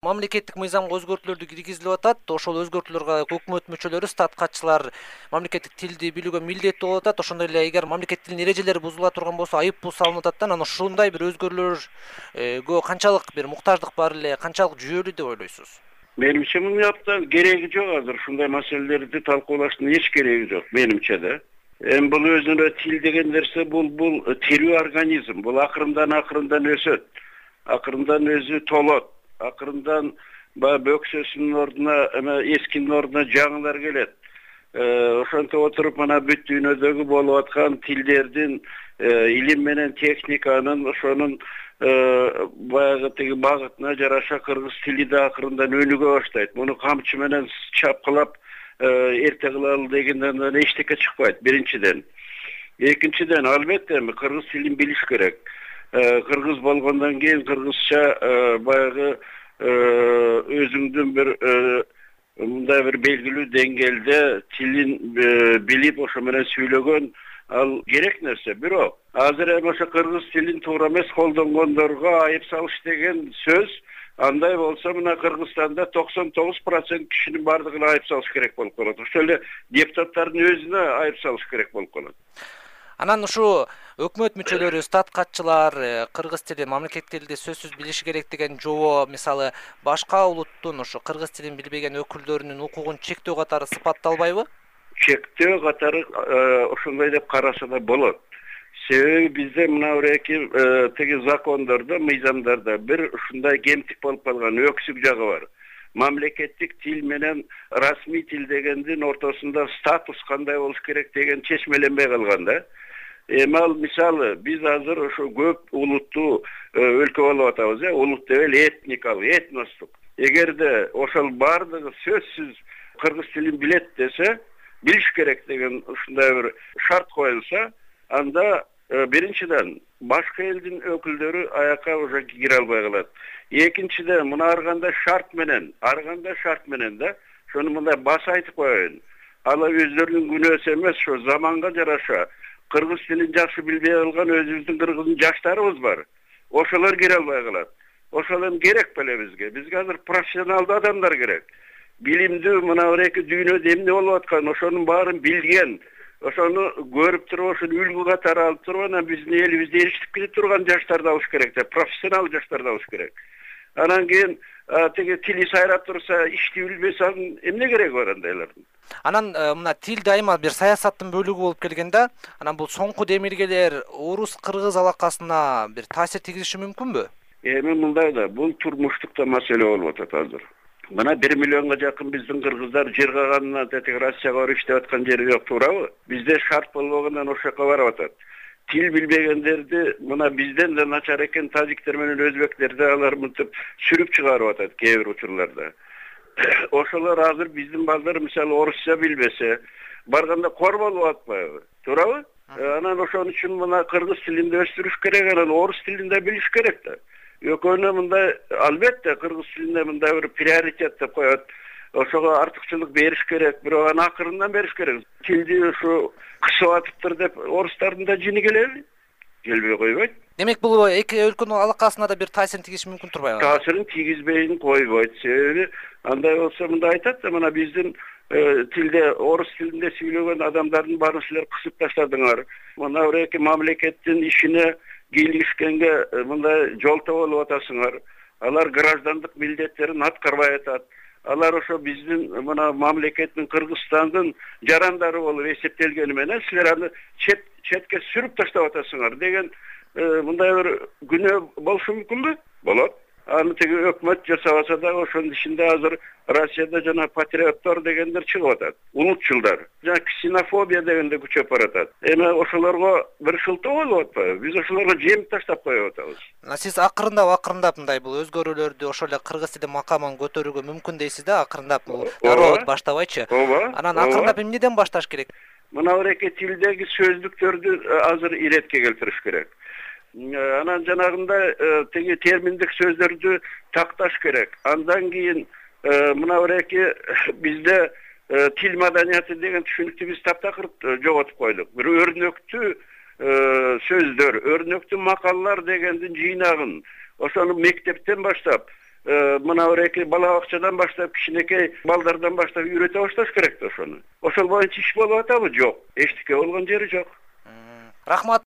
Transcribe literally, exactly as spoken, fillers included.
мамлекеттик мыйзамга өзгөртүүлөрдү киргизилип атат. Ошол өзгөртүүлөргө өкмөт мүчөлөрү, статкатчылар мамлекеттик тилди билүүгө милдеттүү болуп атат. Ошондой эле эгер мамлекеттик тилдин эрежелери бузула турган болсо, айыппул салынып атат да. Анан ушундай бир өзгөрүүлөргө канчалык бир муктаждык бар эле, канчалык жүйөлүү деп ойлойсуз? Менимче мындай кереги жок азыр ушундай маселелерди талкуулаштын эч кереги жок менимче да. Эми бул өзүнө тил деген нерсе бул бул тирүү организм. Бул акырындан акырындан өсөт. Акырындан өзү толот. Акырындан баягы бөксөсүнүн ордуна, эме эскинин ордуна жаңылар келет. Ошентип отуруп мына бүт дүйнөдөгү болуп аткан тилдердин, илим менен техниканын, ошонун баягы тиги багытына жараша кыргыз тили да акырындан өнүгө баштайт. Муну камчы менен чапкылап эрте кылалы дегенден эчтеке чыкпайт, биринчиден. Экинчиден, албетте эми кыргыз тилин билиш керек. Кыргыз болгондон кийин кыргызча баягы өзүңдүн бир мындай бир белгилүү деңгээлде тилин билип, ошо менен сүйлөгөн ал керек нерсе. Бирок азыр эми ошо кыргыз тилин туура эмес колдонгондорго айып салыш деген сөз, андай болсо мына Кыргызстанда токсон тогуз процент кишинин бардыгына айып салыш керек болуп калат. Ошол эле депутаттардын өзүнө айып салыш керек болуп калат. Анан ушу өкмөт мүчөлөрү, статкатчылар кыргыз тилин, мамлекеттик тилди сөзсүз билиши керек деген жобо, мисалы, башка улуттун ошо кыргыз тилин билбеген өкүлдөрүнүн укугун чектөө катары сыпатталбайбы? Чектөө катары ошондой деп караса да болот. Себеби бизде мына эки тиги закондордо, мыйзамдарда бир ушундай кемтик болуп калган өксүк жагы бар. Мамлекеттик тил менен расмий тил дегендин ортосунда статус кандай болуш керек деген чечмеленбей калган да. Эми ал мисалы биз азыр ошо көп улуттуу өлкө болуп атабыз, э, улут деп эле этникалык, этностук. Эгерде ошол бардыгы сөзсүз кыргыз тилин билет десе, билиш керек деген ушундай бир шарт коюлса, анда биринчиден башка элдин өкүлдөрү аяка уже кире албай калат. Экинчиден мына ар кандай шарт менен, ар кандай шарт менен да, шуну мындай баса айтып коеюн. Ала өздөрүнүн күнөөсү эмес, ошо заманга жараша кыргыз тилин жакшы билбей калган өзүбүздүн кыргыздын жаштарыбыз бар. Ошолор кире албай калат. Ошол эми керек беле бизге. Бизге азыр профессионалдуу адамдар керек. Билимдүү мына эки дүйнөдө эмне болуп аткан, ошонун баарын билген, ошону көрүп туруп, ошону үлгү катары алып туруп, анан биздин элибизде эрişип кете турган жаштарды алыш керек да, профессионал жаштарды алыш керек. Анан кийин тиги тили сайрап турса, ишти билбесе, анан эмне кереги бар андайлардын? Анан мына тил дайыма бир саясаттын бөлүгү болуп келген да, анан бул соңку демилгелер орус-кыргыз алакасына бир таасир тийгизиши мүмкүнбү? Эми мындай да, бул турмуштук маселе болуп атат азыр. Мына бир миллионго жакын биздин кыргыздар жер калганынан тетиги Россияга барып иштеп аткан жери жок, туурабы? Бизде шарт болбогондон ошол жака барып атат. Тил билбегендерди мына бизден да начар экен, тажиктер менен өзбектерди алар мынтип сүрүп чыгарып атат кээ бир учурларда. Ошолор азыр биздин балдар мисалы орусча билбесе, барганда кор болуп атпайбы? Туурабы? Анан ошон үчүн мына кыргыз тилинде өстүрүш керек, анан орус тилинде билиш керек да. Экөөнө мындай албетте кыргыз тилине мындай бир приоритет деп коет. Ошого артыкчылык бериш керек, бирок аны акырындан бериш керек. Тилди ушу кысып атыптыр деп орустардын да жини келеби? Келбей койбойт. Демек бул эки өлкөнүн алакасына да бир таасирин тийгизиши мүмкүн турбайбы? Таасирин тийгизбейин койбойт. Себеби андай болсо мындай айтат да, мына биздин тилде, орус тилинде сүйлөгөн адамдардын баарын силер кысып таштадыңар. Мына эки мамлекеттин ишине кийлигишкенге мындай жолто болуп атасыңар. Алар граждандык милдеттерин аткарбай атат. Алар ошо биздин мына мамлекеттин Кыргызстандын жарандары болуп эсептелгени менен силер аны чет четке сүрүп таштап атасыңар деген мындай бир күнөө болушу мүмкүнбү? Болот. Аны теги өкмөт жасабаса да ошонун ишинде азыр Россияда жана патриоттор дегендер чыгып атат. Улутчулдар. Жана ксенофобия дегенде күчөп баратат. Эми ошолорго бир шылтоо болуп атпайбы? Биз ошолорго жемип таштап коюп атабыз. Сиз акырындап акырындап мындай бул өзгөрүүлөрдү ошол эле кыргыз тилин макамын көтөрүүгө мүмкүн дейсиз да, акырындап бул дароо баштабайчы. Ооба. Анан акырындап эмнеден башташ керек? Мына эки тилдеги сөздүктөрдү азыр иретке келтириш керек. Анан жанагындай теги терминдик сөздөрдү такташ керек. Андан кийин мына эки бизде тил маданияты деген түшүнүктү биз таптакыр жоготуп койдук. Бир өрнөктүү сөздөр, өрнөктүү макалалар дегендин жыйнагын ошону мектептен баштап mına oraki bala bakçadan başlap kişineki baldardan başlap ürete başlaş kerek de şonu. Oşol boyunça iş bolup atabı? Jok. Eştike olgan jeri jok. Rahmat.